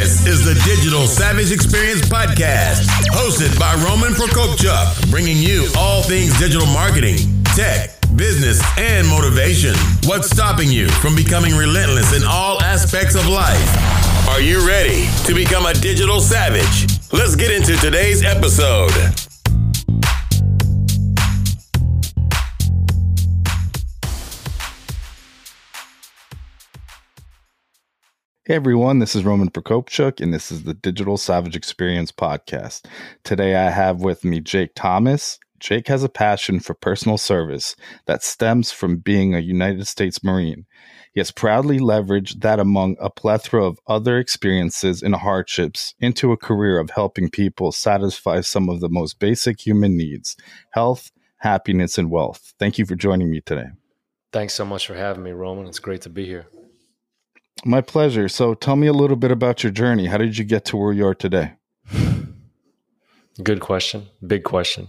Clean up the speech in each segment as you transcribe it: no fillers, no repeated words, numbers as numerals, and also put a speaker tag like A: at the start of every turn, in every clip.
A: This is the Digital Savage Experience Podcast, hosted by Roman Prokopchuk, bringing you all things digital marketing, tech, business, and motivation. What's stopping you from becoming relentless in all aspects of life? Are you ready to become a digital savage? Let's get into today's episode.
B: Hey everyone, this is Roman Prokopchuk, and this is the Digital Savage Experience Podcast. Today I have with me Jake Thomas. Jake has a passion for personal service that stems from being a United States Marine. He has proudly leveraged that among a plethora of other experiences and hardships into a career of helping people satisfy some of the most basic human needs: health, happiness, and wealth. Thank you for joining me today.
C: Thanks so much for having me, Roman. It's great to be here.
B: My pleasure. So tell me a little bit about your journey. How did you get to where you are today?
C: Good question. Big question.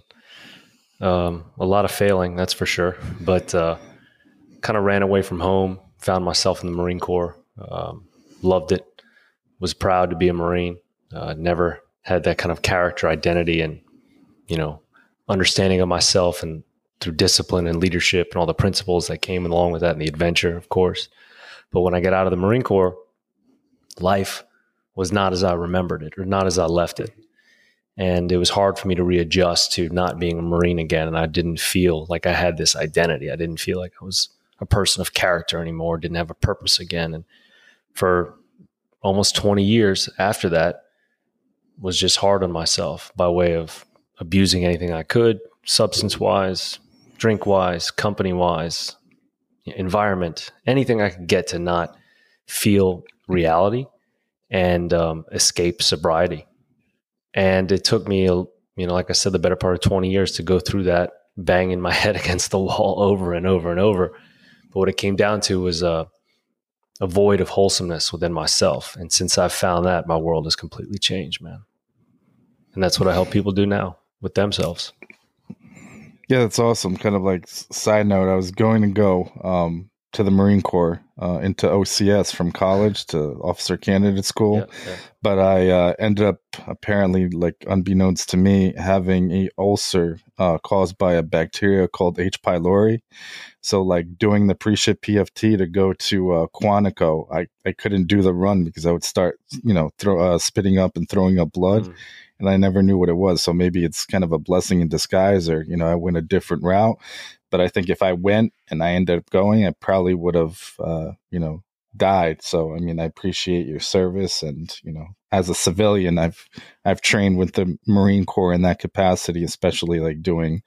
C: A lot of failing, that's for sure. But kind of ran away from home, found myself in the Marine Corps, loved it, was proud to be a Marine, never had that kind of character identity and, understanding of myself, and through discipline and leadership and all the principles that came along with that, and the adventure, of course. But when I got out of the Marine Corps, life was not as I remembered it, or not as I left it. And it was hard for me to readjust to not being a Marine again. And I didn't feel like I had this identity. I didn't feel like I was a person of character anymore, didn't have a purpose again. And for almost 20 years after that, was just hard on myself by way of abusing anything I could, substance-wise, drink-wise, company-wise, environment, anything I could get to not feel reality and escape sobriety. And it took me, like I said, the better part of 20 years to go through that, banging my head against the wall over and over and over. But what it came down to was a void of wholesomeness within myself. And since I've found that, my world has completely changed, man. And that's what I help people do now with themselves.
B: Yeah, that's awesome. Kind of like side note, I was going to go to the Marine Corps, into OCS from college to Officer Candidate School. Yeah. But I ended up, apparently, like unbeknownst to me, having a ulcer caused by a bacteria called H. pylori. So like doing the pre-ship PFT to go to Quantico, I couldn't do the run because I would start, spitting up and throwing up blood. And I never knew what it was. So maybe it's kind of a blessing in disguise, or, I went a different route. But I think if I went and I ended up going, I probably would have, died. So, I appreciate your service. And, as a civilian, I've trained with the Marine Corps in that capacity, especially like doing,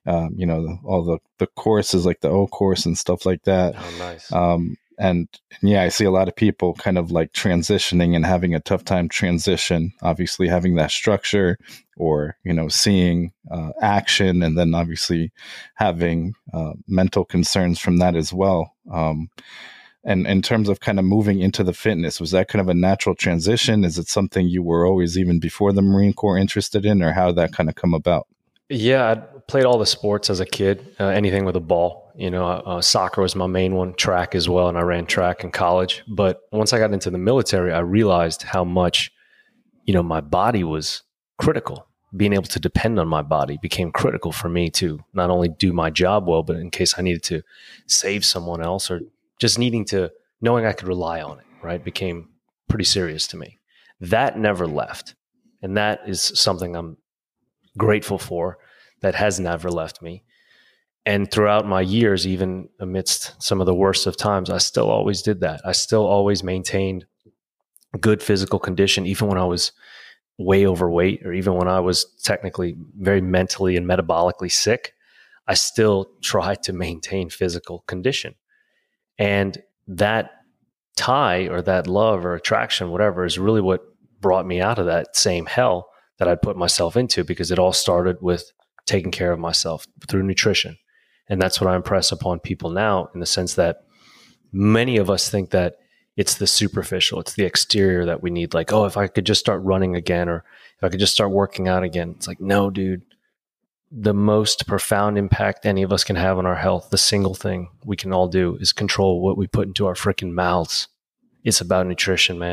B: all the courses, like the O course and stuff like that.
C: Oh, nice.
B: And yeah, I see a lot of people kind of like transitioning and having a tough time transition, obviously having that structure or, seeing action, and then obviously having mental concerns from that as well. And in terms of kind of moving into the fitness, was that kind of a natural transition? Is it something you were always, even before the Marine Corps, interested in, or how did that kind of come about?
C: Yeah, I played all the sports as a kid, anything with a ball. Soccer was my main one, track as well, and I ran track in college. But once I got into the military, I realized how much, my body was critical. Being able to depend on my body became critical for me to not only do my job well, but in case I needed to save someone else, or just knowing I could rely on it, right, became pretty serious to me. That never left. And that is something I'm grateful for, that has never left me. And throughout my years, even amidst some of the worst of times, I still always did that. I still always maintained good physical condition, even when I was way overweight, or even when I was technically very mentally and metabolically sick. I still tried to maintain physical condition. And that tie, or that love or attraction, whatever, is really what brought me out of that same hell that I'd put myself into, because it all started with taking care of myself through nutrition. And that's what I impress upon people now, in the sense that many of us think that it's the superficial, it's the exterior that we need. Like, oh, if I could just start running again, or if I could just start working out again. It's like, no, dude, the most profound impact any of us can have on our health, the single thing we can all do, is control what we put into our freaking mouths. It's about nutrition, man.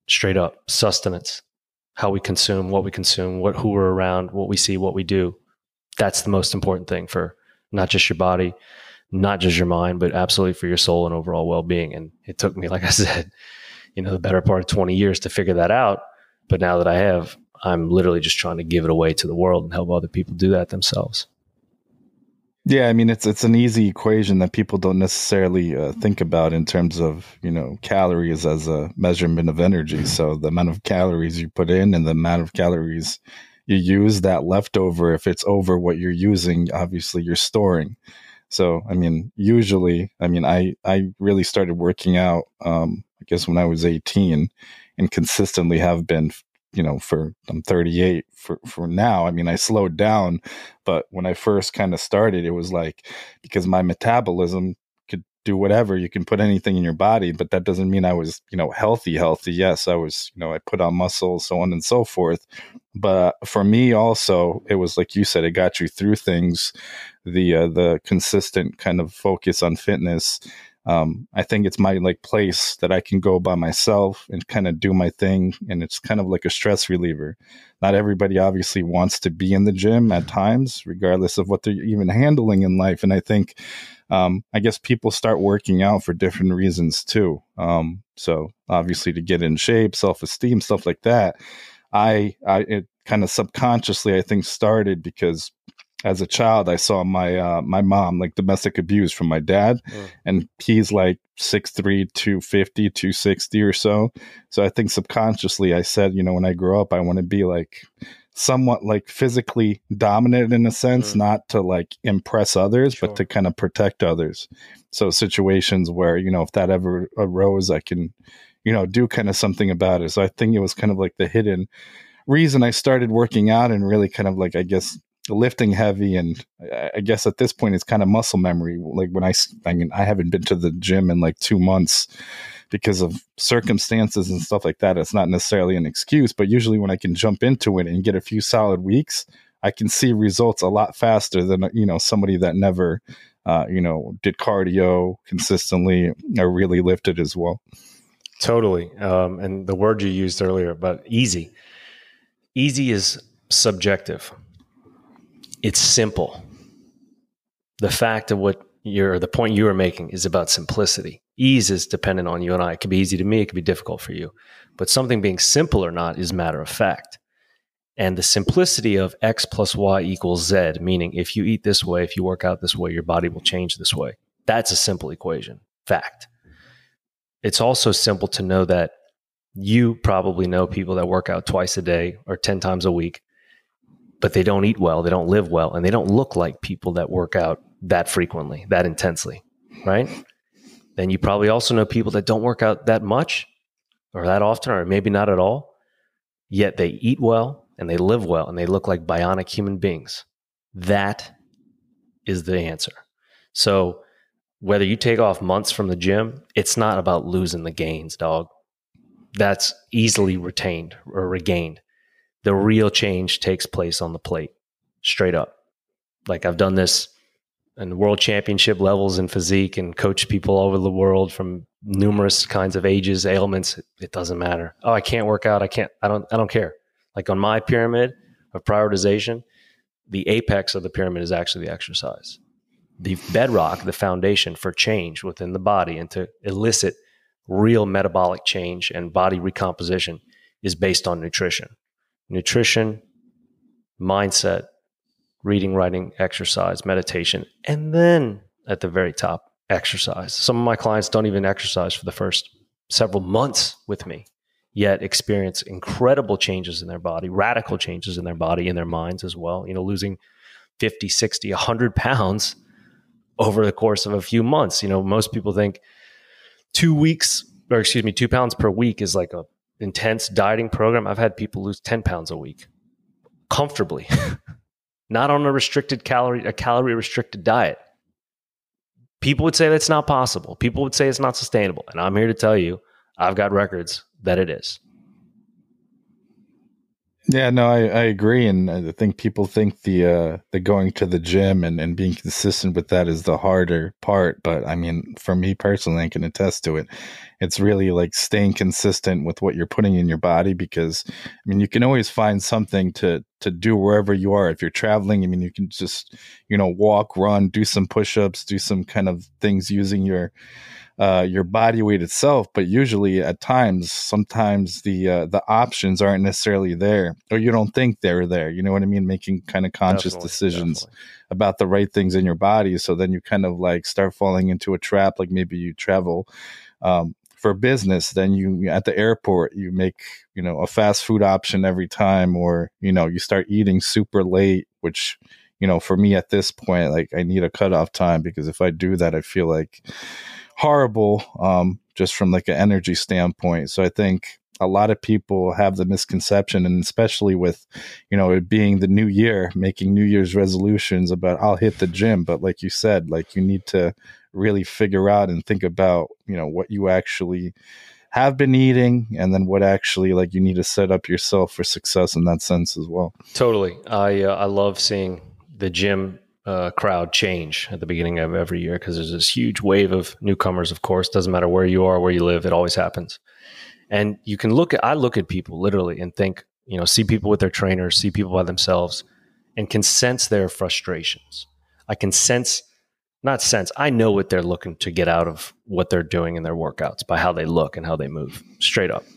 C: straight up sustenance, how we consume, what we consume, who we're around, what we see, what we do. That's the most important thing for not just your body, not just your mind, but absolutely for your soul and overall well-being. And it took me, like I said, the better part of 20 years to figure that out. But now that I have, I'm literally just trying to give it away to the world and help other people do that themselves.
B: Yeah, I mean, it's an easy equation that people don't necessarily think about in terms of, calories as a measurement of energy. So the amount of calories you put in and the amount of calories you use, that leftover, if it's over what you're using, obviously you're storing. So, I mean, usually, I really started working out, I guess when I was 18 and consistently have been, I'm 38 for now. I mean, I slowed down, but when I first kind of started, it was like, because my metabolism could do whatever, you can put anything in your body, but that doesn't mean I was, healthy. Yes, I was, I put on muscle, so on and so forth. But for me also, it was like you said, it got you through things, the consistent kind of focus on fitness. I think it's my place that I can go by myself and kind of do my thing. And it's kind of like a stress reliever. Not everybody obviously wants to be in the gym at times, regardless of what they're even handling in life. And I think, I guess people start working out for different reasons too. So obviously to get in shape, self-esteem, stuff like that. It kind of subconsciously, I think, started because as a child, I saw my mom domestic abuse from my dad, and he's 6'3", 250, 260 or so. So I think subconsciously I said, when I grow up, I want to be somewhat physically dominant in a sense, not to impress others, sure, but to kind of protect others. So situations where, if that ever arose, I can, do kind of something about it. So I think it was kind of the hidden reason I started working out and really kind of I guess, lifting heavy. And I guess at this point it's kind of muscle memory. When I haven't been to the gym in 2 months because of circumstances and stuff like that. It's not necessarily an excuse, but usually when I can jump into it and get a few solid weeks, I can see results a lot faster than, somebody that never, did cardio consistently or really lifted as well.
C: Totally. And the word you used earlier about easy is subjective. It's simple. The fact of the point you were making is about simplicity. Ease is dependent on you and I. It could be easy to me. It could be difficult for you. But something being simple or not is matter of fact. And the simplicity of X plus Y equals Z, meaning if you eat this way, if you work out this way, your body will change this way. That's a simple equation. Fact. It's also simple to know that you probably know people that work out twice a day or 10 times a week, but they don't eat well, they don't live well, and they don't look like people that work out that frequently, that intensely, right? Then you probably also know people that don't work out that much or that often, or maybe not at all, yet they eat well and they live well and they look like bionic human beings. That is the answer. So whether you take off months from the gym, it's not about losing the gains, dog. That's easily retained or regained. The real change takes place on the plate, straight up. I've done this in world championship levels in physique and coached people all over the world from numerous kinds of ages, ailments. It doesn't matter. Oh, I can't work out. I don't care. On my pyramid of prioritization, the apex of the pyramid is actually the exercise. The bedrock, the foundation for change within the body and to elicit real metabolic change and body recomposition is based on nutrition. Nutrition, mindset, reading, writing, exercise, meditation, and then at the very top, exercise. Some of my clients don't even exercise for the first several months with me, yet experience incredible changes in their body, radical changes in their body, in their minds as well. Losing 50, 60, 100 pounds over the course of a few months. Most people think 2 pounds per week is a intense dieting program. I've had people lose 10 pounds a week comfortably, not on a calorie restricted diet. People would say that's not possible. People would say it's not sustainable. And I'm here to tell you, I've got records that it is.
B: Yeah, no, I agree. And I think people think the going to the gym and being consistent with that is the harder part. But I mean, for me personally, I can attest to it. it's really like staying consistent with what you're putting in your body, because I mean, you can always find something to do wherever you are. If you're traveling, I mean, you can just, walk, run, do some push-ups, do some kind of things using your body weight itself. But usually sometimes the options aren't necessarily there, or you don't think they're there. You know what I mean? Making kind of conscious decisions about the right things in your body. So then you kind of like start falling into a trap. Like maybe you travel for business, then you at the airport, you make, a fast food option every time, or, you start eating super late, which, for me at this point, like I need a cutoff time, because if I do that, I feel like horrible, just from like an energy standpoint. So I think a lot of people have the misconception, and especially with, it being the new year, making New Year's resolutions about I'll hit the gym. But like you said, like you need to really figure out and think about, what you actually have been eating, and then what actually like you need to set up yourself for success in that sense as well.
C: Totally. I love seeing the gym crowd change at the beginning of every year, because there's this huge wave of newcomers, of course. Doesn't matter where you are, where you live, it always happens. And you can I look at people literally and think, see people with their trainers, see people by themselves, and can sense their frustrations. I know what they're looking to get out of what they're doing in their workouts by how they look and how they move, straight up.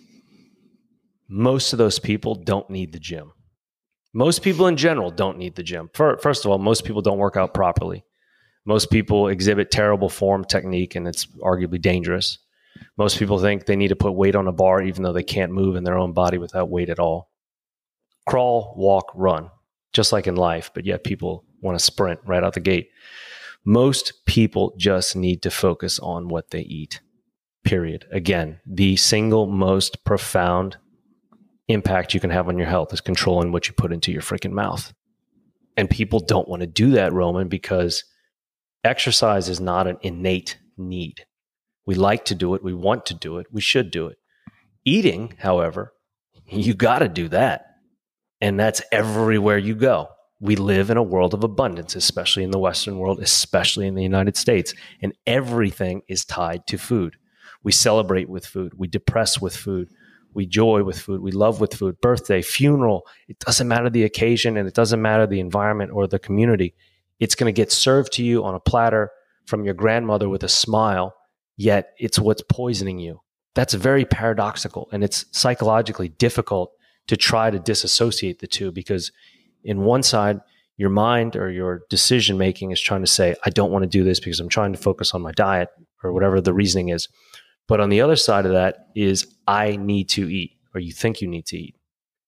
C: Most of those people don't need the gym. Most people in general don't need the gym. First of all, most people don't work out properly. Most people exhibit terrible form technique, and it's arguably dangerous. Most people think they need to put weight on a bar, even though they can't move in their own body without weight at all. Crawl, walk, run, just like in life, but yet people want to sprint right out the gate. Most people just need to focus on what they eat, period. Again, the single most profound impact you can have on your health is controlling what you put into your freaking mouth. And people don't want to do that, Roman, because exercise is not an innate need. We like to do it. We want to do it. We should do it. Eating, however, you got to do that. And that's everywhere you go. We live in a world of abundance, especially in the Western world, especially in the United States. And everything is tied to food. We celebrate with food. We depress with food. We joy with food. We love with food. Birthday, funeral. It doesn't matter the occasion, and it doesn't matter the environment or the community. It's going to get served to you on a platter from your grandmother with a smile, yet it's what's poisoning you. That's very paradoxical, and it's psychologically difficult to try to disassociate the two, because in one side, your mind or your decision making is trying to say, I don't want to do this because I'm trying to focus on my diet, or whatever the reasoning is. But on the other side of that is, I need to eat, or you think you need to eat.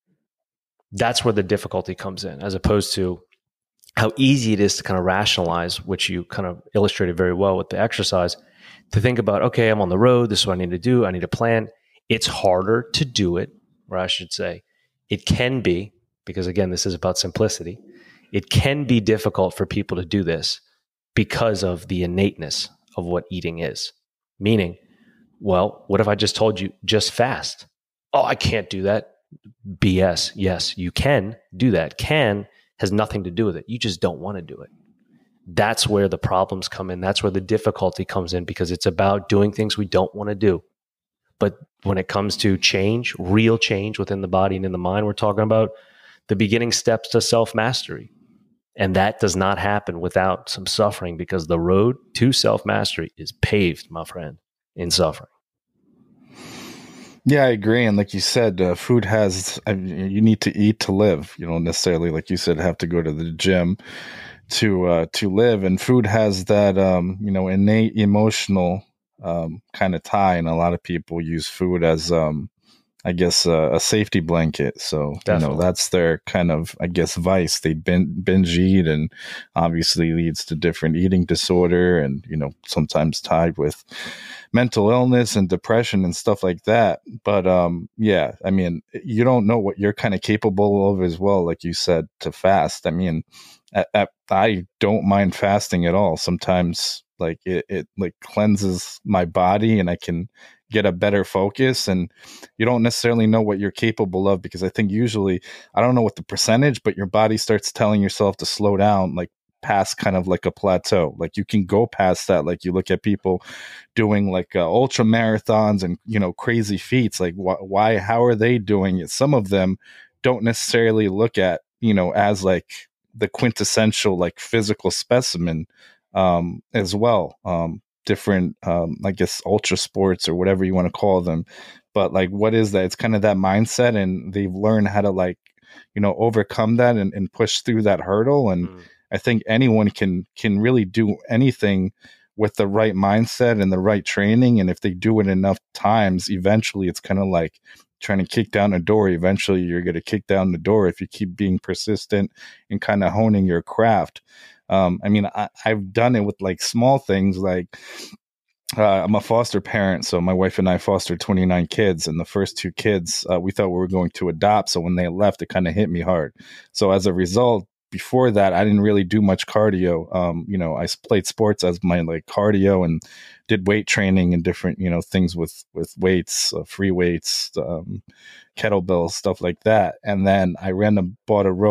C: That's where the difficulty comes in, as opposed to how easy it is to kind of rationalize, which you kind of illustrated very well with the exercise, to think about, okay, I'm on the road. This is what I need to do. I need a plan. It's harder to do it, or I should say, it can be, because again, this is about simplicity. It can be difficult for people to do this because of the innateness of what eating is. Meaning, well, what if I just told you just fast? Oh, I can't do that. BS. Yes, you can do that. Can has nothing to do with it. You just don't want to do it. That's where the problems come in. That's where the difficulty comes in, because it's about doing things we don't want to do. But when it comes to change, real change within the body and in the mind, we're talking about the beginning steps to self-mastery. And that does not happen without some suffering, because the road to self-mastery is paved, my friend, in suffering.
B: Yeah, I agree. And like you said, food you need to eat to live. You don't necessarily, like you said, have to go to the gym to live. And food has that, innate emotional kind of tie. And a lot of people use food as, I guess, a safety blanket. So, that's their kind of, I guess, vice. They binge eat, and obviously leads to different eating disorder, and, sometimes tied with mental illness and depression and stuff like that. But, yeah, I mean, you don't know what you're kind of capable of as well. Like you said, to fast. I mean, I don't mind fasting at all. Sometimes like it like cleanses my body, and I can get a better focus. And you don't necessarily know what you're capable of, because I think usually, I don't know what the percentage, but your body starts telling yourself to slow down, like past kind of like a plateau. Like you can go past that. Like you look at people doing like ultra marathons and, you know, crazy feats. Like why, how are they doing it? Some of them don't necessarily look at, you know, as like the quintessential like physical specimen as well. Different, I guess, ultra sports or whatever you want to call them. But like, what is that? It's kind of that mindset, and they've learned how to like, you know, overcome that and push through that hurdle. And I think anyone can really do anything with the right mindset and the right training. And if they do it enough times, eventually it's kind of like trying to kick down a door. Eventually you're going to kick down the door if you keep being persistent and kind of honing your craft. I mean, I've done it with like small things. Like I'm a foster parent, so my wife and I fostered 29 kids, and the first 2 kids we thought we were going to adopt. So when they left, it kind of hit me hard. So as a result, before that, I didn't really do much cardio. You know, I played sports as my like cardio and did weight training and different, you know, things with weights, free weights, kettlebells, stuff like that. And then I randomly bought a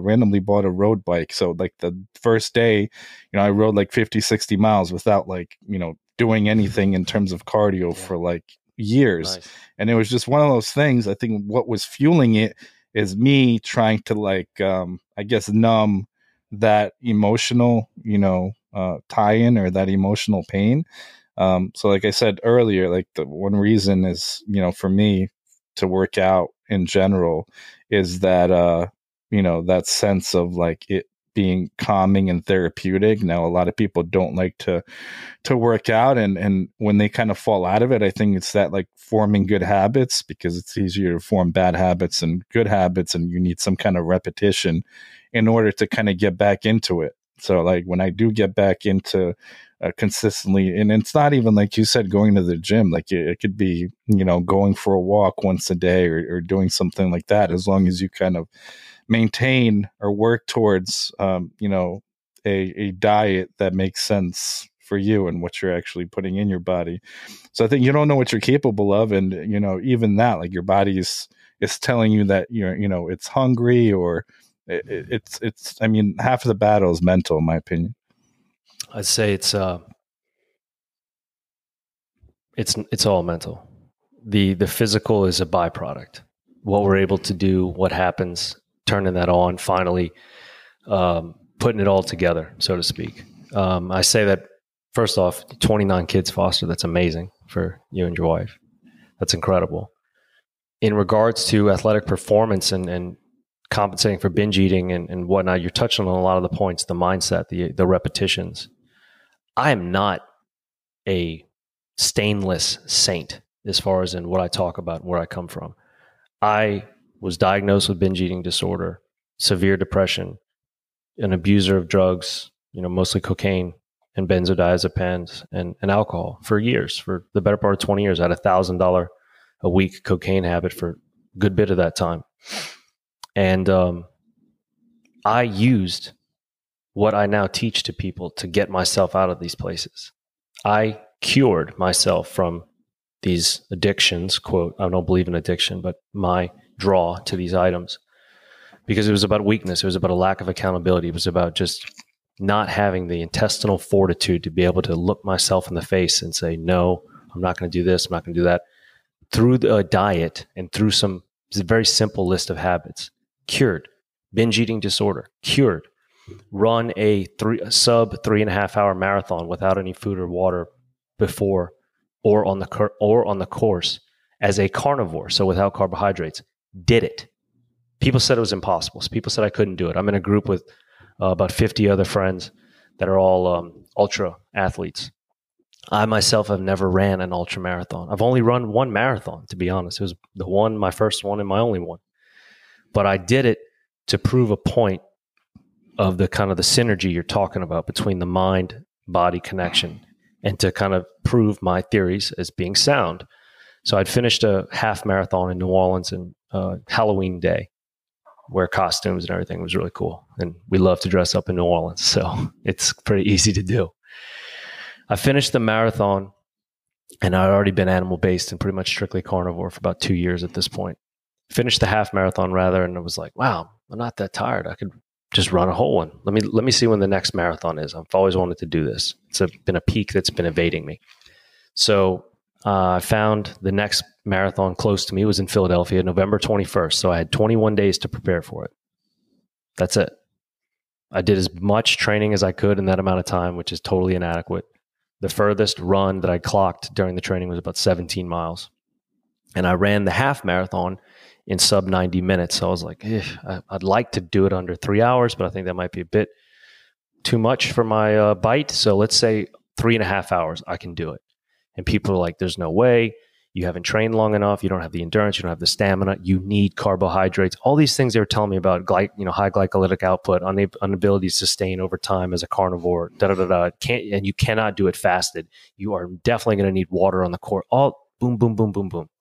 B: road bike. So like the first day, you know, I rode like 50, 60 miles without like, you know, doing anything in terms of cardio for like years. Nice. And it was just one of those things. I think what was fueling it is me trying to like, I guess, numb that emotional, you know, tie-in or that emotional pain. So like I said earlier, like the one reason is, you know, for me to work out in general is that, you know, that sense of like it being calming and therapeutic. Now, a lot of people don't like to work out. And when they kind of fall out of it, I think it's that like forming good habits, because it's easier to form bad habits and good habits. And you need some kind of repetition in order to kind of get back into it. So like when I do get back into consistently, and it's not even like you said, going to the gym, like it could be, you know, going for a walk once a day or doing something like that, as long as you kind of maintain or work towards, you know, a diet that makes sense for you and what you're actually putting in your body. So I think you don't know what you're capable of. And, you know, even that, like your body is telling you that you're, you know, it's hungry, or it's, I mean, half of the battle is mental, in my opinion.
C: I'd say it's all mental. The physical is a byproduct. What we're able to do, what happens, turning that on, finally putting it all together, so to speak. I say that, first off, 29 kids fostered, that's amazing for you and your wife. That's incredible. In regards to athletic performance and compensating for binge eating and whatnot, you're touching on a lot of the points, the mindset, the repetitions. I am not a stainless saint as far as in what I talk about and where I come from. I was diagnosed with binge eating disorder, severe depression, an abuser of drugs, you know, mostly cocaine and benzodiazepines and alcohol for years, for the better part of 20 years. I had $1,000 a week cocaine habit for a good bit of that time. And I used what I now teach to people to get myself out of these places. I cured myself from these addictions, quote, I don't believe in addiction, but my draw to these items, because it was about weakness. It was about a lack of accountability. It was about just not having the intestinal fortitude to be able to look myself in the face and say, no, I'm not going to do this. I'm not going to do that. Through a diet and through some very simple list of habits, cured. Binge eating disorder, cured. Run a sub 3.5 hour marathon without any food or water before or on the course as a carnivore, so without carbohydrates. Did it. People said it was impossible. So people said I couldn't do it. I'm in a group with about 50 other friends that are all ultra athletes. I myself have never ran an ultra marathon. I've only run one marathon, to be honest. It was my first one and my only one. But I did it to prove a point of the kind of the synergy you're talking about between the mind-body connection, and to kind of prove my theories as being sound. So I'd finished a half marathon in New Orleans on Halloween day, wear costumes and everything. It was really cool. And we love to dress up in New Orleans, so it's pretty easy to do. I finished the marathon, and I'd already been animal-based and pretty much strictly carnivore for about 2 years at this point. Finished the half marathon rather, and I was like, wow, I'm not that tired. I could just run a whole one. Let me see when the next marathon is. I've always wanted to do this. It's been a peak that's been evading me. So I found the next marathon close to me was in Philadelphia, November 21st. So I had 21 days to prepare for it. That's it. I did as much training as I could in that amount of time, which is totally inadequate. The furthest run that I clocked during the training was about 17 miles. And I ran the half marathon in sub 90 minutes. So I was like, I'd like to do it under 3 hours, but I think that might be a bit too much for my bite. So let's say 3.5 hours, I can do it. And people are like, there's no way. You haven't trained long enough. You don't have the endurance. You don't have the stamina. You need carbohydrates. All these things they were telling me about, high glycolytic output, inability to sustain over time as a carnivore, and you cannot do it fasted. You are definitely going to need water on the core. All boom, boom, boom, boom, boom.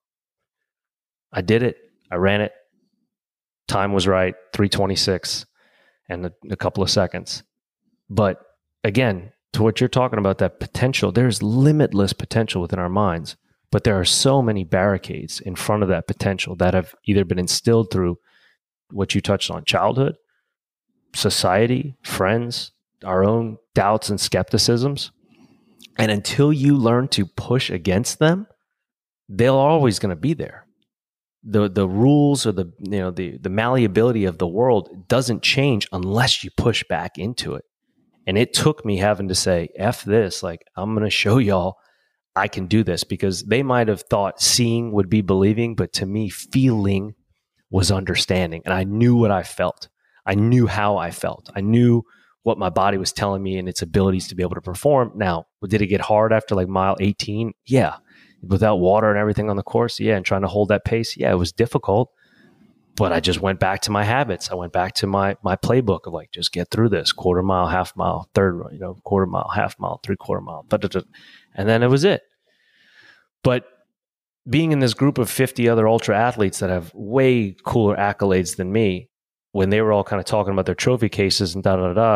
C: I did it. I ran it. Time was right, 3:26 and a couple of seconds. But again, to what you're talking about, that potential, there's limitless potential within our minds. But there are so many barricades in front of that potential that have either been instilled through what you touched on, childhood, society, friends, our own doubts and skepticisms. And until you learn to push against them, they're always going to be there. The rules or the malleability of the world doesn't change unless you push back into it. And it took me having to say, F this, like, I'm going to show y'all I can do this, because they might have thought seeing would be believing, but to me, feeling was understanding. And I knew what I felt. I knew how I felt. I knew what my body was telling me and its abilities to be able to perform. Now, did it get hard after like mile 18? Yeah. Without water and everything on the course? Yeah. And trying to hold that pace? Yeah, it was difficult. But I just went back to my habits. I went back to my playbook of like, just get through this, quarter mile, half mile, third, quarter mile, half mile, 3/4 mile. And then it was it. But being in this group of 50 other ultra athletes that have way cooler accolades than me, when they were all kind of talking about their trophy cases and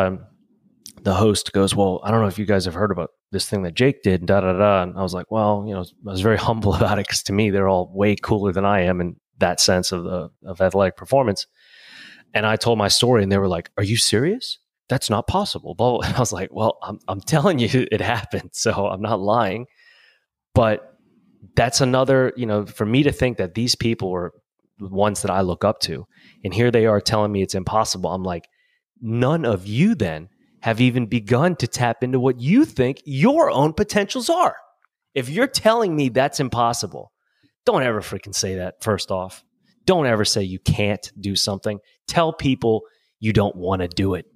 C: the host goes, well, I don't know if you guys have heard about this thing that Jake did, and And I was like, well, I was very humble about it, because to me, they're all way cooler than I am in that sense of athletic performance. And I told my story and they were like, are you serious? That's not possible. And I was like, well, I'm telling you it happened. So I'm not lying. But that's another, for me to think that these people were the ones that I look up to, and here they are telling me it's impossible. I'm like, none of you then have even begun to tap into what you think your own potentials are. If you're telling me that's impossible, don't ever freaking say that. First off, don't ever say you can't do something. Tell people you don't want to do it.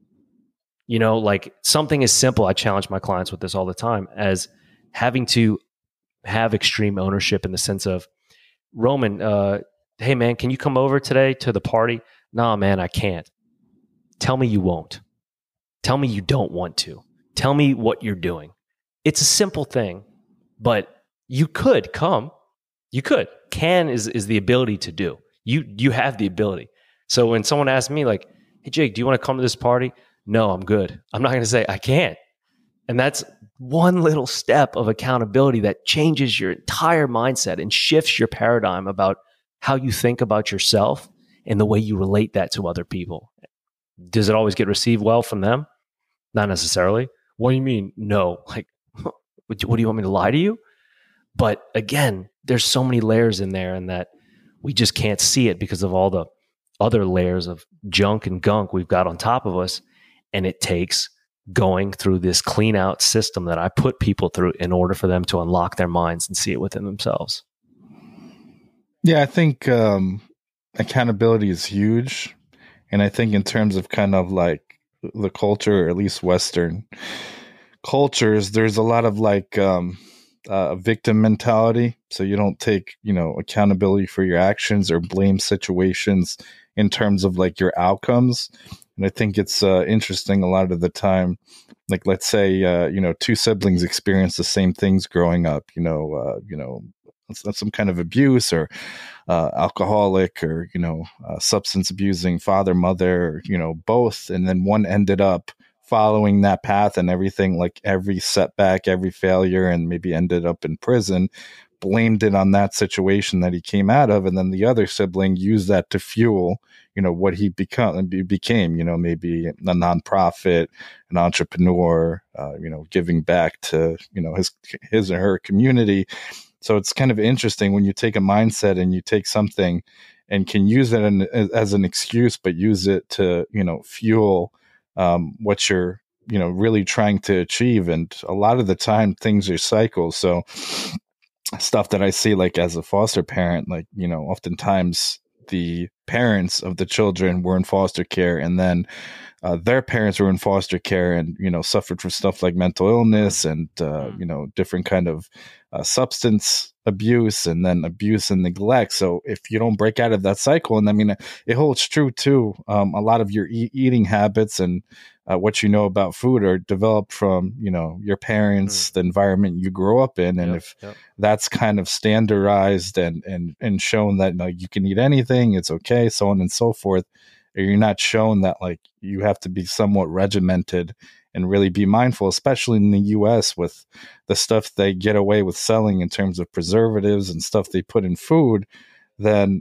C: Like something as simple, I challenge my clients with this all the time, as having to have extreme ownership in the sense of, Roman, hey man, can you come over today to the party? Nah, man, I can't. Tell me you won't. Tell me you don't want to. Tell me what you're doing. It's a simple thing, but you could come. You could. Can is the ability to do. You have the ability. So when someone asks me like, hey Jake, do you want to come to this party? No, I'm good. I'm not going to say I can't. And that's one little step of accountability that changes your entire mindset and shifts your paradigm about how you think about yourself and the way you relate that to other people. Does it always get received well from them? Not necessarily. What do you mean? No. Like, what do you want me to lie to you? But again, there's so many layers in there, and that we just can't see it because of all the other layers of junk and gunk we've got on top of us. And it takes going through this clean out system that I put people through in order for them to unlock their minds and see it within themselves.
B: Yeah, I think accountability is huge. And I think in terms of kind of like the culture, or at least Western cultures, there's a lot of like victim mentality. So you don't take, accountability for your actions or blame situations in terms of like your outcomes. And I think it's interesting a lot of the time, like let's say, two siblings experience the same things growing up, some kind of abuse or alcoholic or, substance abusing father, mother, both. And then one ended up following that path and everything, like every setback, every failure, and maybe ended up in prison. blamed it on that situation that he came out of. And then the other sibling used that to fuel, what he became, maybe a nonprofit, an entrepreneur, giving back to, his or her community. So it's kind of interesting when you take a mindset and you take something and can use it as an excuse, but use it to, fuel what you're, really trying to achieve. And a lot of the time things are cycles. So stuff that I see, like as a foster parent, like, oftentimes the parents of the children were in foster care, and then their parents were in foster care and, suffered from stuff like mental illness and, different kind of substance abuse, and then abuse and neglect. So if you don't break out of that cycle, and I mean, it holds true too, a lot of your eating habits and what you know about food are developed from, your parents, the environment you grow up in. And if that's kind of standardized and shown that you can eat anything, it's okay, so on and so forth, or you're not shown that like you have to be somewhat regimented and really be mindful, especially in the US with the stuff they get away with selling in terms of preservatives and stuff they put in food, then,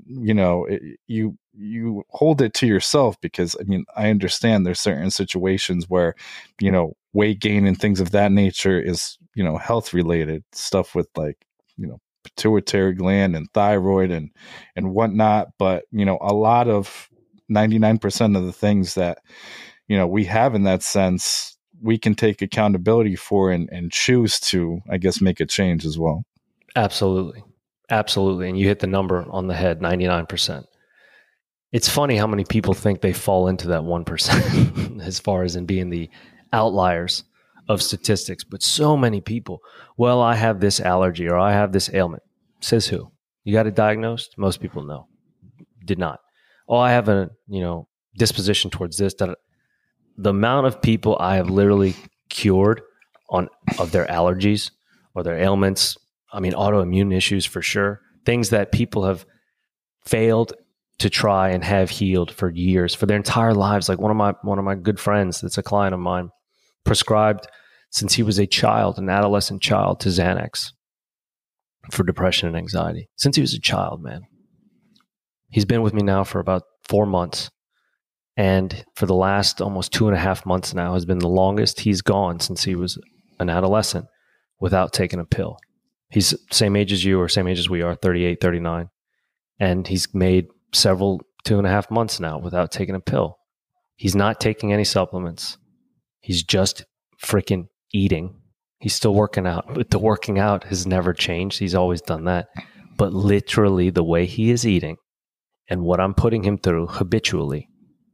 B: you hold it to yourself. Because I mean, I understand there's certain situations where, weight gain and things of that nature is, health related stuff with like, pituitary gland and thyroid and whatnot. But, a lot of 99% of the things that, we have in that sense, we can take accountability for and choose to, I guess, make a change as well.
C: Absolutely. Absolutely. And you hit the number on the head, 99%. It's funny how many people think they fall into that 1% as far as in being the outliers of statistics. But so many people, well, I have this allergy or I have this ailment. Says who? You got it diagnosed? Most people know. Did not. Oh, I have a, disposition towards this. The amount of people I have literally cured of their allergies or their ailments, I mean, autoimmune issues for sure, things that people have failed to try and have healed for years, for their entire lives. Like one of my good friends, that's a client of mine, prescribed since he was a child, an adolescent child, to Xanax for depression and anxiety. Since he was a child, man. He's been with me now for about 4 months. And for the last almost 2.5 months now has been the longest he's gone since he was an adolescent without taking a pill. He's same age as you or same age as we are, 38, 39. And he's made several 2.5 months now without taking a pill. He's not taking any supplements. He's just freaking eating. He's still working out, but the working out has never changed. He's always done that. But literally the way he is eating and what I'm putting him through habitually,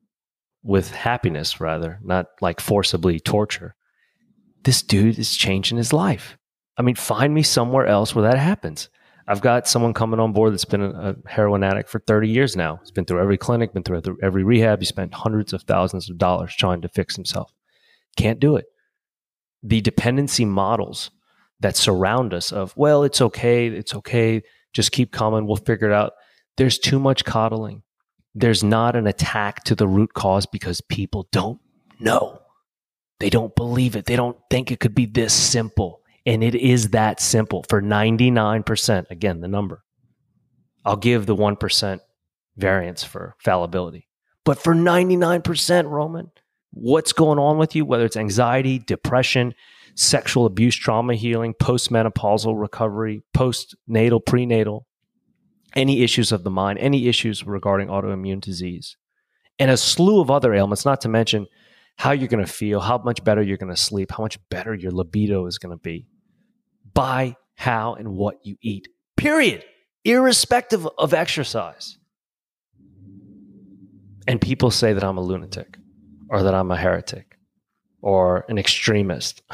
C: with happiness rather, not like forcibly torture, this dude is changing his life. I mean, find me somewhere else where that happens. I've got someone coming on board that's been a heroin addict for 30 years now. He's been through every clinic, been through every rehab. He spent hundreds of thousands of dollars trying to fix himself. Can't do it. The dependency models that surround us of, well, it's okay, just keep coming, we'll figure it out. There's too much coddling. There's not an attack to the root cause because people don't know. They don't believe it. They don't think it could be this simple. And it is that simple for 99%. Again, the number. I'll give the 1% variance for fallibility. But for 99%, Roman, what's going on with you, whether it's anxiety, depression, sexual abuse, trauma healing, postmenopausal recovery, postnatal, prenatal, any issues of the mind, any issues regarding autoimmune disease, and a slew of other ailments, not to mention how you're going to feel, how much better you're going to sleep, how much better your libido is going to be by how and what you eat, period, irrespective of exercise. And people say that I'm a lunatic or that I'm a heretic or an extremist.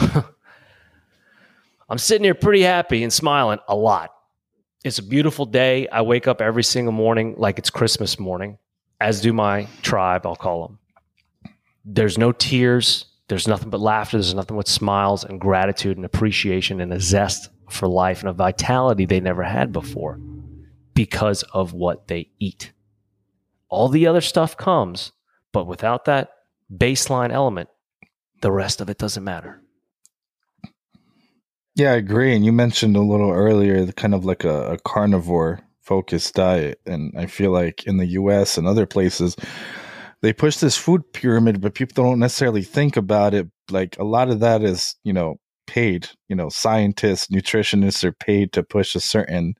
C: I'm sitting here pretty happy and smiling a lot. It's a beautiful day. I wake up every single morning like it's Christmas morning, as do my tribe, I'll call them. There's no tears. There's nothing but laughter. There's nothing but smiles and gratitude and appreciation and a zest for life and a vitality they never had before because of what they eat. All the other stuff comes, but without that baseline element, the rest of it doesn't matter.
B: Yeah, I agree. And you mentioned a little earlier, kind of like a carnivore focused diet. And I feel like in the US and other places, they push this food pyramid, but people don't necessarily think about it. Like a lot of that is, paid, scientists, nutritionists are paid to push a certain,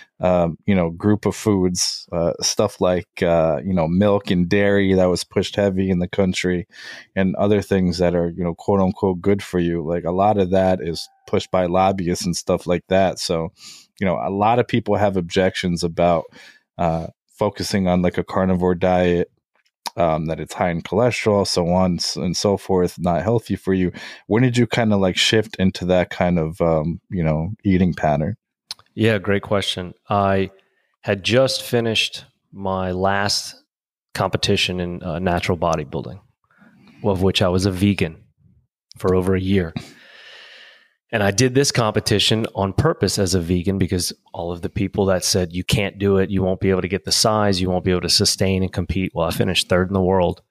B: group of foods, stuff like, milk and dairy that was pushed heavy in the country, and other things that are, quote unquote, good for you. Like a lot of that is pushed by lobbyists and stuff like that. So, a lot of people have objections about focusing on like a carnivore diet, that it's high in cholesterol, so on and so forth, not healthy for you. When did you kind of like shift into that kind of, eating pattern?
C: Yeah, great question. I had just finished my last competition in natural bodybuilding, of which I was a vegan for over a year. And I did this competition on purpose as a vegan because all of the people that said, you can't do it, you won't be able to get the size, you won't be able to sustain and compete. Well, I finished third in the world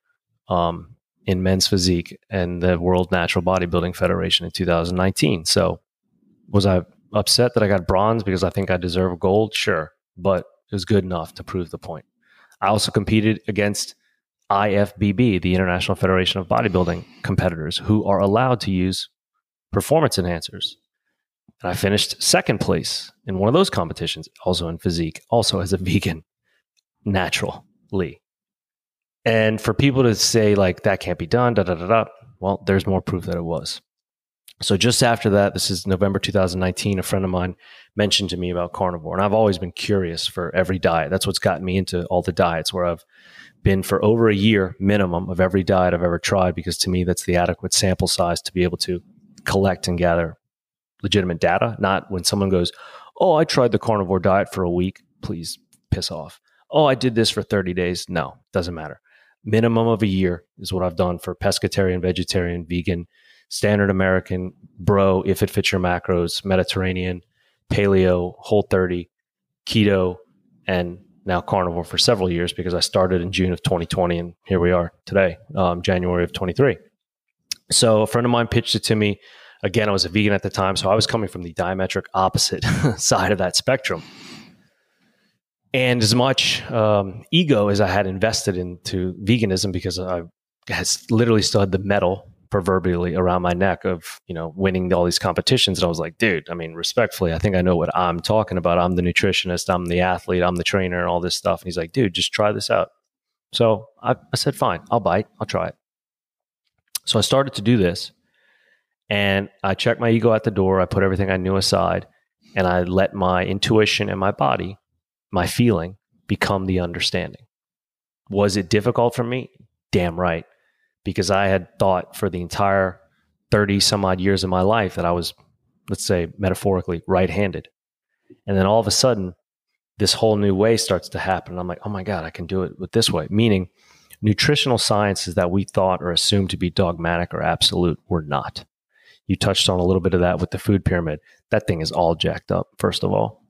C: in men's physique and the World Natural Bodybuilding Federation in 2019. So was I upset that I got bronze because I think I deserve gold? Sure. But it was good enough to prove the point. I also competed against IFBB, the International Federation of Bodybuilding competitors, who are allowed to use performance enhancers. And I finished second place in one of those competitions, also in physique, also as a vegan, naturally. And for people to say like, that can't be done, well, there's more proof that it was. So just after that, this is November 2019, a friend of mine mentioned to me about carnivore. And I've always been curious for every diet. That's what's gotten me into all the diets, where I've been for over a year minimum of every diet I've ever tried, because to me, that's the adequate sample size to be able to collect and gather legitimate data. Not when someone goes, oh, I tried the carnivore diet for a week. Please piss off. Oh, I did this for 30 days. No, doesn't matter. Minimum of a year is what I've done for pescatarian, vegetarian, vegan, standard American, bro, if it fits your macros, Mediterranean, paleo, Whole30, keto, and now carnivore for several years, because I started in June of 2020 and here we are today, January of 23. So a friend of mine pitched it to me. Again, I was a vegan at the time, so I was coming from the diametric opposite side of that spectrum. And as much ego as I had invested into veganism, because I literally still had the medal proverbially around my neck of, winning all these competitions. And I was like, dude, I mean, respectfully, I think I know what I'm talking about. I'm the nutritionist, I'm the athlete, I'm the trainer, all this stuff. And he's like, dude, just try this out. So I said, fine, I'll bite, I'll try it. So I started to do this, and I checked my ego at the door. I put everything I knew aside, and I let my intuition and my body, my feeling, become the understanding. Was it difficult for me? Damn right. Because I had thought for the entire 30 some odd years of my life that I was, let's say metaphorically, right-handed. And then all of a sudden, this whole new way starts to happen. And I'm like, oh my God, I can do it with this way. Meaning nutritional sciences that we thought or assumed to be dogmatic or absolute were not. You touched on a little bit of that with the food pyramid. That thing is all jacked up, first of all.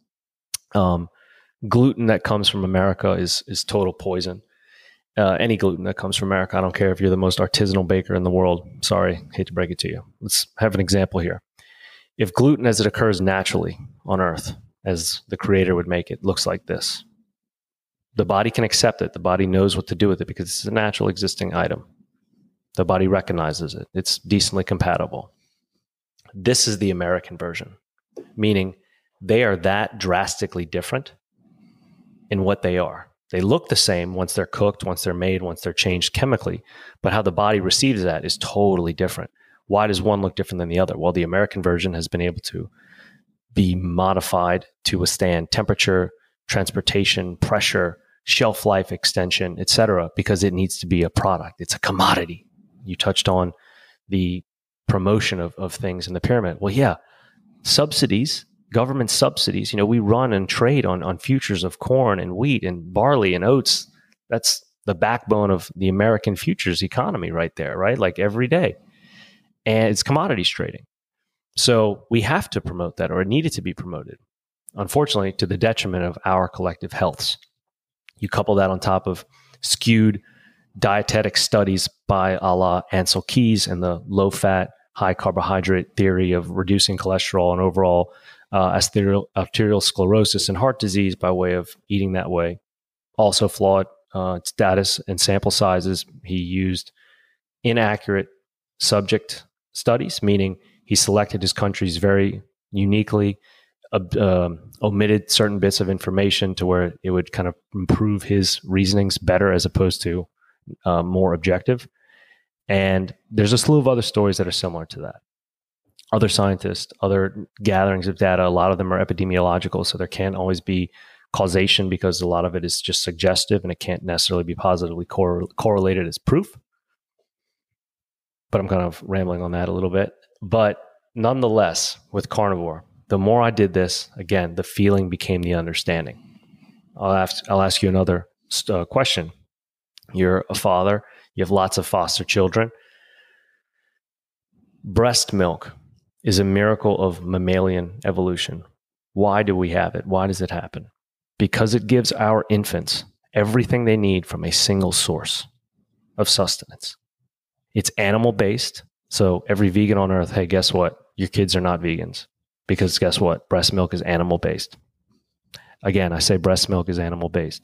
C: Gluten that comes from America is total poison. Any gluten that comes from America, I don't care if you're the most artisanal baker in the world. Sorry, hate to break it to you. Let's have an example here. If gluten as it occurs naturally on Earth, as the creator would make it, looks like this, the body can accept it. The body knows what to do with it because it's a natural existing item. The body recognizes it. It's decently compatible. This is the American version, meaning they are that drastically different in what they are. They look the same once they're cooked, once they're made, once they're changed chemically, but how the body receives that is totally different. Why does one look different than the other? Well, the American version has been able to be modified to withstand temperature, transportation, pressure, shelf life extension, etc., because it needs to be a product. It's a commodity. You touched on the promotion of things in the pyramid. Well, yeah, subsidies, government subsidies. We run and trade on futures of corn and wheat and barley and oats. That's the backbone of the American futures economy right there, right? Like every day. And it's commodities trading. So we have to promote that, or it needed to be promoted, unfortunately, to the detriment of our collective healths. You couple that on top of skewed dietetic studies by a la Ansel Keys and the low-fat, high carbohydrate theory of reducing cholesterol and overall arterial sclerosis and heart disease by way of eating that way. Also flawed status and sample sizes. He used inaccurate subject studies, meaning he selected his countries very uniquely, omitted certain bits of information to where it would kind of improve his reasonings better as opposed to more objective. And there's a slew of other stories that are similar to that. Other scientists, other gatherings of data, a lot of them are epidemiological, so there can't always be causation because a lot of it is just suggestive and it can't necessarily be positively correlated as proof. But I'm kind of rambling on that a little bit. But nonetheless, with carnivore, the more I did this, again, the feeling became the understanding. I'll ask you another question. You're a father. You have lots of foster children. Breast milk is a miracle of mammalian evolution. Why do we have it? Why does it happen? Because it gives our infants everything they need from a single source of sustenance. It's animal-based. So every vegan on earth, hey, guess what? Your kids are not vegans. Because guess what? Breast milk is animal-based. Again, I say breast milk is animal-based.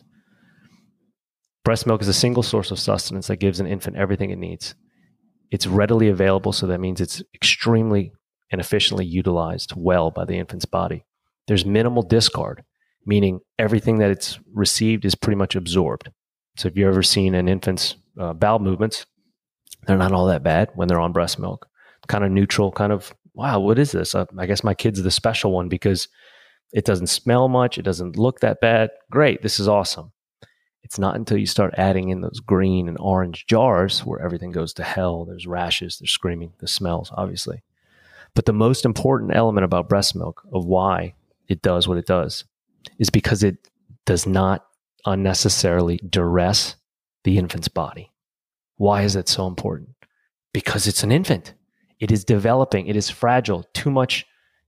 C: Breast milk is a single source of sustenance that gives an infant everything it needs. It's readily available, so that means it's extremely and efficiently utilized well by the infant's body. There's minimal discard, meaning everything that it's received is pretty much absorbed. So if you've ever seen an infant's bowel movements, they're not all that bad when they're on breast milk. Kind of neutral, kind of, wow, what is this? I guess my kid's the special one because it doesn't smell much. It doesn't look that bad. Great, this is awesome. It's not until you start adding in those green and orange jars where everything goes to hell. There's rashes, there's screaming, the smells, obviously. But the most important element about breast milk of why it does what it does is because it does not unnecessarily duress the infant's body. Why is that so important? Because it's an infant. It is developing. It is fragile. Too much,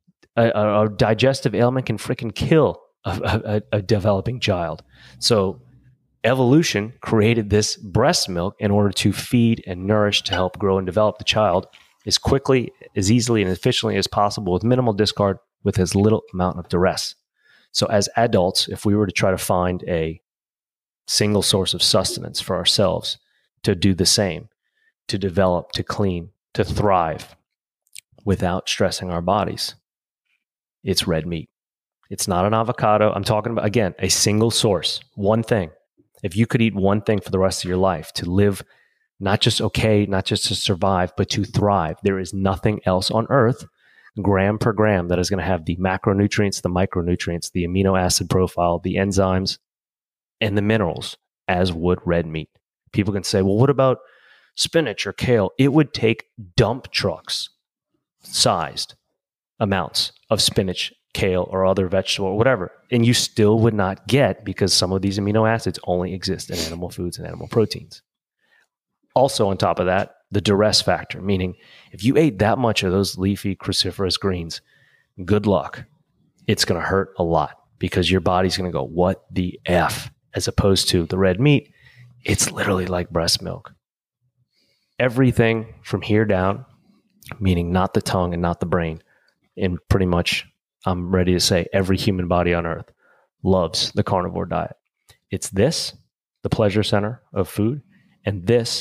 C: a digestive ailment can freaking kill a developing child. So evolution created this breast milk in order to feed and nourish to help grow and develop the child as quickly, as easily, and efficiently as possible with minimal discard, with as little amount of duress. So as adults, if we were to try to find a single source of sustenance for ourselves to do the same, to develop, to clean, to thrive without stressing our bodies, it's red meat. It's not an avocado. I'm talking about, again, a single source, one thing. If you could eat one thing for the rest of your life to live, not just okay, not just to survive, but to thrive, there is nothing else on earth, gram per gram, that is going to have the macronutrients, the micronutrients, the amino acid profile, the enzymes, and the minerals as would red meat. People can say, well, what about spinach or kale? It would take dump trucks sized amounts of spinach, kale, or other vegetable or whatever, and you still would not get, because some of these amino acids only exist in animal foods and animal proteins. Also, on top of that, the duress factor, meaning if you ate that much of those leafy cruciferous greens, good luck. It's going to hurt a lot because your body's going to go, what the F? As opposed to the red meat, it's literally like breast milk. Everything from here down, meaning not the tongue and not the brain, and pretty much, I'm ready to say every human body on earth loves the carnivore diet. It's this, the pleasure center of food, and this,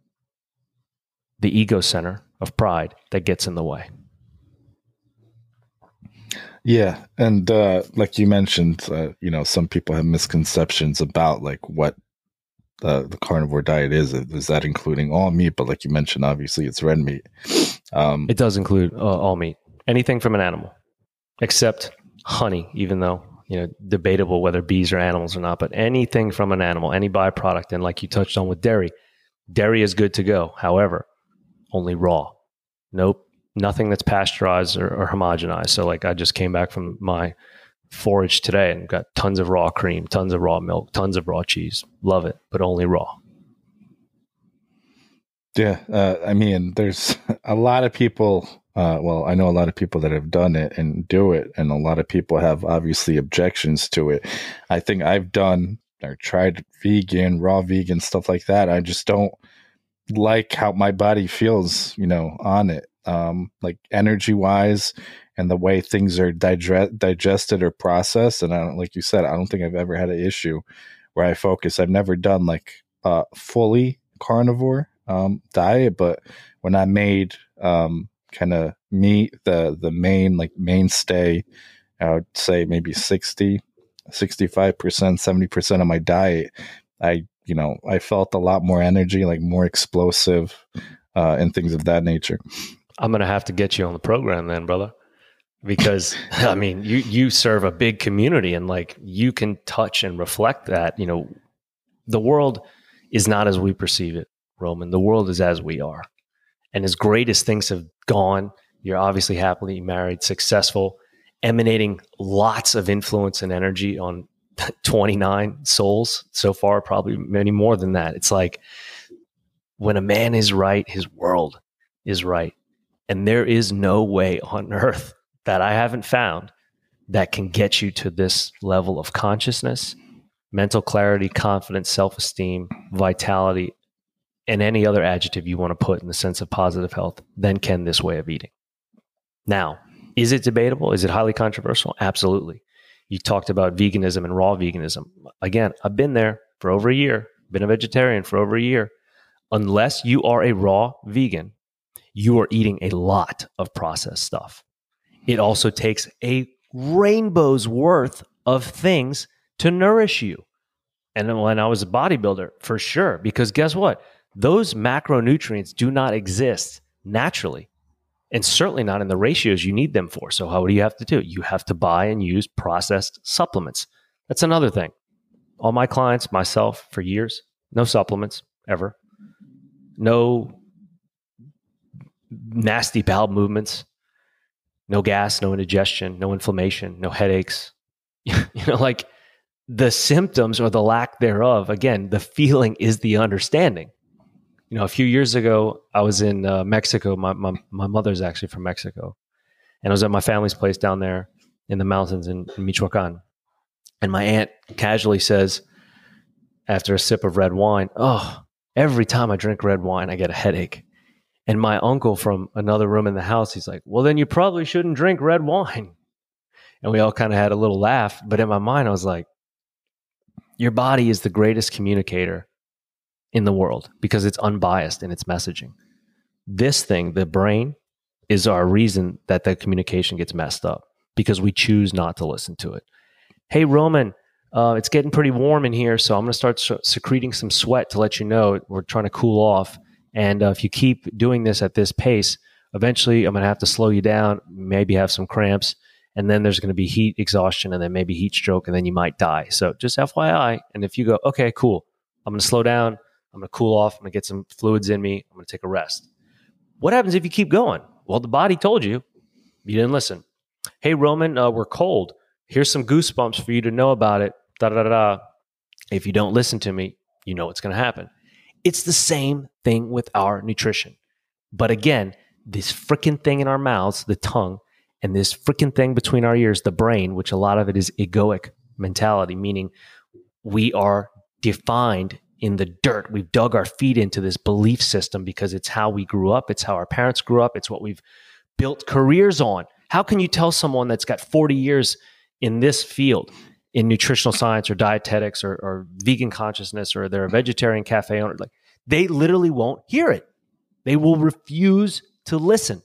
C: the ego center of pride, that gets in the way.
B: Yeah. And like you mentioned, some people have misconceptions about like what the carnivore diet is. Is that including all meat? But like you mentioned, obviously it's red meat.
C: It does include all meat, anything from an animal, except honey, even though, debatable whether bees are animals or not, but anything from an animal, any byproduct. And like you touched on with dairy is good to go. However, only raw. Nope. Nothing that's pasteurized or homogenized. So like I just came back from my forage today and got tons of raw cream, tons of raw milk, tons of raw cheese. Love it, but only raw.
B: Yeah. There's a lot of people, I know a lot of people that have done it and do it, and a lot of people have obviously objections to it. I think I've done or tried vegan, raw vegan, stuff like that. I just don't like how my body feels, on it. like energy wise and the way things are digested or processed. And I don't, like you said, I don't think I've ever had an issue where I focus. I've never done like a fully carnivore diet, but when I made kind of meat the mainstay, I would say maybe 65%, 70% of my diet, I felt a lot more energy, like more explosive, and things of that nature.
C: I'm going to have to get you on the program then, brother, because I mean, you serve a big community and like you can touch and reflect that, the world is not as we perceive it, Roman. The world is as we are. And as great as things have gone, you're obviously happily married, successful, emanating lots of influence and energy on 29 souls so far, probably many more than that. It's like when a man is right, his world is right. And there is no way on earth that I haven't found that can get you to this level of consciousness, mental clarity, confidence, self-esteem, vitality, and any other adjective you want to put in the sense of positive health than can this way of eating. Now, is it debatable? Is it highly controversial? Absolutely. You talked about veganism and raw veganism. Again, I've been there for over a year, been a vegetarian for over a year. Unless you are a raw vegan, you are eating a lot of processed stuff. It also takes a rainbow's worth of things to nourish you. And when I was a bodybuilder, for sure, because guess what? Those macronutrients do not exist naturally, and certainly not in the ratios you need them for. So what do you have to do? You have to buy and use processed supplements. That's another thing. All my clients, myself, for years, no supplements, ever. No nasty bowel movements, no gas, no indigestion, no inflammation, no headaches. Like the symptoms or the lack thereof, again, the feeling is the understanding. A few years ago, I was in Mexico. My mother's actually from Mexico. And I was at my family's place down there in the mountains in Michoacan. And my aunt casually says, after a sip of red wine, "Oh, every time I drink red wine, I get a headache." And my uncle from another room in the house, he's like, "Well, then you probably shouldn't drink red wine." And we all kind of had a little laugh. But in my mind, I was like, your body is the greatest communicator in the world because it's unbiased in its messaging. This thing, the brain, is our reason that the communication gets messed up because we choose not to listen to it. "Hey, Roman, it's getting pretty warm in here, so I'm going to start secreting some sweat to let you know we're trying to cool off. And if you keep doing this at this pace, eventually I'm going to have to slow you down, maybe have some cramps, and then there's going to be heat exhaustion and then maybe heat stroke, and then you might die. So just FYI, and if you go, okay, cool, I'm going to slow down, I'm going to cool off, I'm going to get some fluids in me, I'm going to take a rest." What happens if you keep going? Well, the body told you. You didn't listen. "Hey, Roman, we're cold. Here's some goosebumps for you to know about it. Da, da, da, da. If you don't listen to me, you know what's going to happen." It's the same thing with our nutrition. But again, this freaking thing in our mouths, the tongue, and this freaking thing between our ears, the brain, which a lot of it is egoic mentality, meaning we are defined in the dirt. We've dug our feet into this belief system because it's how we grew up. It's how our parents grew up. It's what we've built careers on. How can you tell someone that's got 40 years in this field, in nutritional science or dietetics or vegan consciousness, or they're a vegetarian cafe owner, like they literally won't hear it. They will refuse to listen.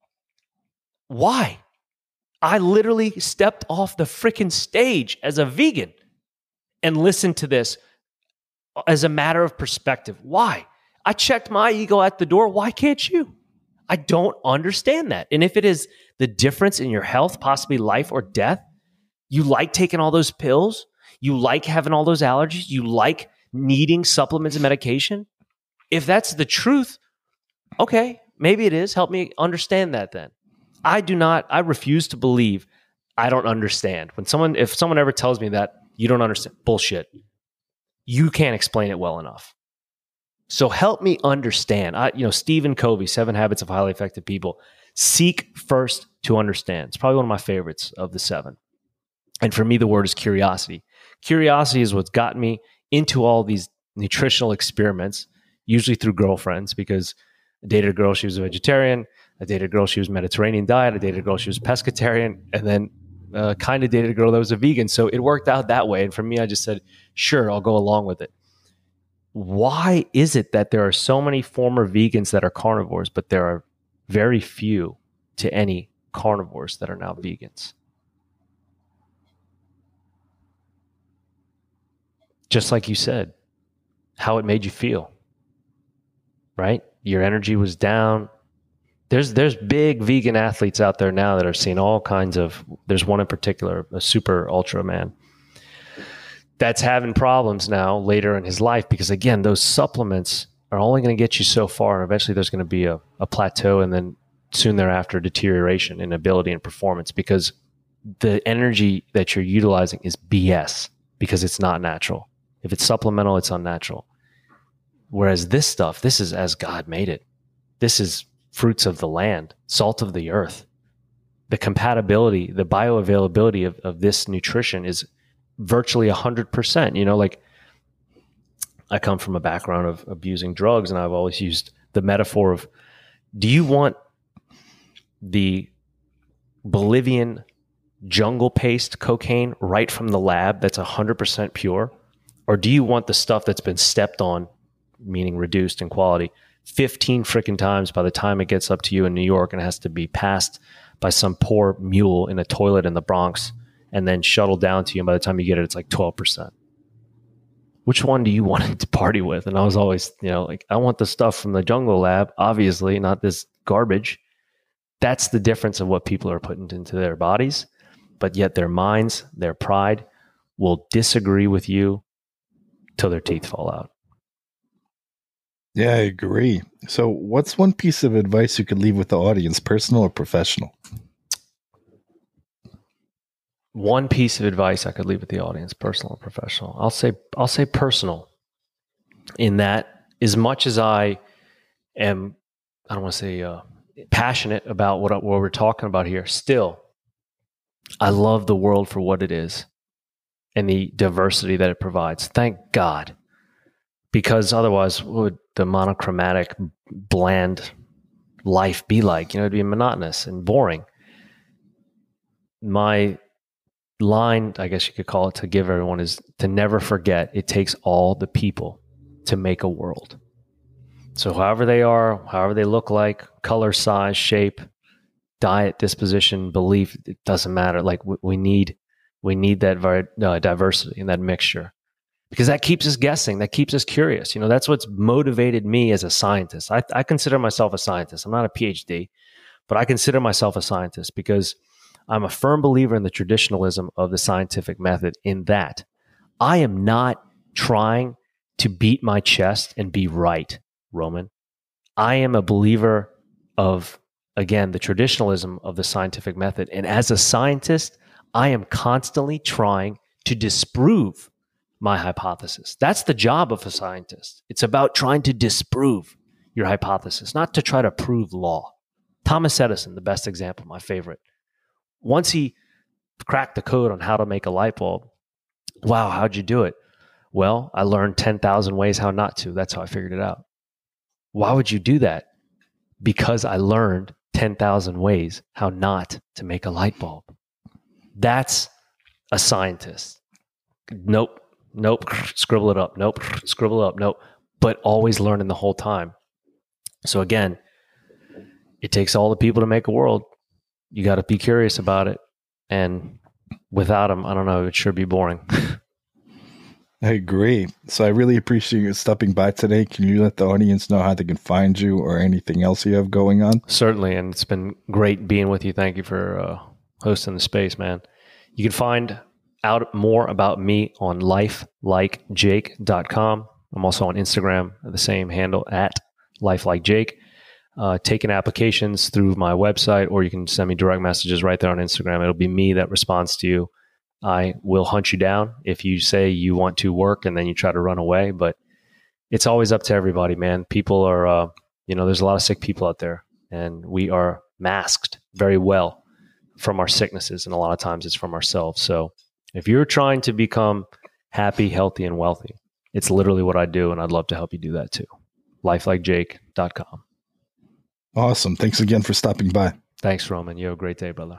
C: Why? I literally stepped off the freaking stage as a vegan and listened to this as a matter of perspective. Why? I checked my ego at the door. Why can't you? I don't understand that. And if it is the difference in your health, possibly life or death, you like taking all those pills, you like having all those allergies, you like needing supplements and medication. If that's the truth, okay, maybe it is. Help me understand that then. I refuse to believe I don't understand. If someone ever tells me that you don't understand, bullshit. You can't explain it well enough. So help me understand. Stephen Covey, 7 Habits of Highly Effective People. Seek first to understand. It's probably one of my favorites of the 7. And for me, the word is curiosity. Curiosity is what's gotten me into all these nutritional experiments, usually through girlfriends, because I dated a girl, she was a vegetarian. I dated a girl, she was Mediterranean diet. I dated a girl, she was pescatarian, and then kind of dated a girl that was a vegan. So it worked out that way. And for me, I just said, sure, I'll go along with it. Why is it that there are so many former vegans that are carnivores, but there are very few to any carnivores that are now vegans? Just like you said, how it made you feel, right? Your energy was down. There's big vegan athletes out there now that are seeing all kinds of, there's one in particular, a super ultra man, that's having problems now later in his life because, again, those supplements are only going to get you so far, and eventually there's going to be a plateau and then soon thereafter deterioration in ability and performance because the energy that you're utilizing is BS because it's not natural. If it's supplemental, it's unnatural. Whereas this stuff, this is as God made it. This is fruits of the land, salt of the earth. The compatibility, the bioavailability of this nutrition is virtually 100%. You know, like I come from a background of abusing drugs, and I've always used the metaphor of, do you want the Bolivian jungle paste cocaine right from the lab that's 100% pure? Or do you want the stuff that's been stepped on, meaning reduced in quality, 15 freaking times by the time it gets up to you in New York and has to be passed by some poor mule in a toilet in the Bronx and then shuttled down to you, and by the time you get it, it's like 12%. Which one do you want to party with? And I was always, like, I want the stuff from the jungle lab, obviously, not this garbage. That's the difference of what people are putting into their bodies, but yet their minds, their pride will disagree with you till their teeth fall out.
B: Yeah, I agree. So what's one piece of advice you could leave with the audience, personal or professional?
C: One piece of advice I could leave with the audience, personal or professional. I'll say personal, in that as much as I am, I don't want to say passionate about what we're talking about here, still, I love the world for what it is and the diversity that it provides. Thank God. Because otherwise, what would the monochromatic, bland life be like? It'd be monotonous and boring. My line, I guess you could call it, to give everyone is to never forget it takes all the people to make a world. So however they are, however they look like, color, size, shape, diet, disposition, belief, it doesn't matter. Like we need that diversity and that mixture. Because that keeps us guessing, that keeps us curious. That's what's motivated me as a scientist. I consider myself a scientist. I'm not a PhD, but I consider myself a scientist because I'm a firm believer in the traditionalism of the scientific method, in that I am not trying to beat my chest and be right, Roman. I am a believer of, again, the traditionalism of the scientific method. And as a scientist, I am constantly trying to disprove my hypothesis. That's the job of a scientist. It's about trying to disprove your hypothesis, not to try to prove law. Thomas Edison, the best example, my favorite. Once he cracked the code on how to make a light bulb, wow, how'd you do it? Well, I learned 10,000 ways how not to. That's how I figured it out. Why would you do that? Because I learned 10,000 ways how not to make a light bulb. That's a scientist. Nope, scribble it up. Nope, scribble it up. Nope, but always learning the whole time. So again, it takes all the people to make a world. You got to be curious about it. And without them, I don't know, it'd sure be boring.
B: I agree. So I really appreciate you stopping by today. Can you let the audience know how they can find you or anything else you have going on?
C: Certainly. And it's been great being with you. Thank you for hosting the space, man. You can find out more about me on lifelikejake.com. I'm also on Instagram, the same handle, at lifelikejake. Taking applications through my website, or you can send me direct messages right there on Instagram. It'll be me that responds to you. I will hunt you down if you say you want to work and then you try to run away. But it's always up to everybody, man. People are, there's a lot of sick people out there, and we are masked very well from our sicknesses. And a lot of times it's from ourselves. So if you're trying to become happy, healthy, and wealthy, it's literally what I do. And I'd love to help you do that too. lifelikejake.com.
B: Awesome. Thanks again for stopping by.
C: Thanks, Roman. You have a great day, brother.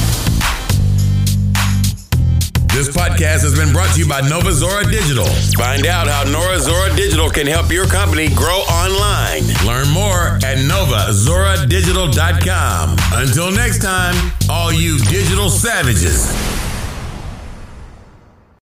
A: This podcast has been brought to you by Nova Zora Digital. Find out how Nova Zora Digital can help your company grow online. Learn more at novazoradigital.com. Until next time, all you digital savages.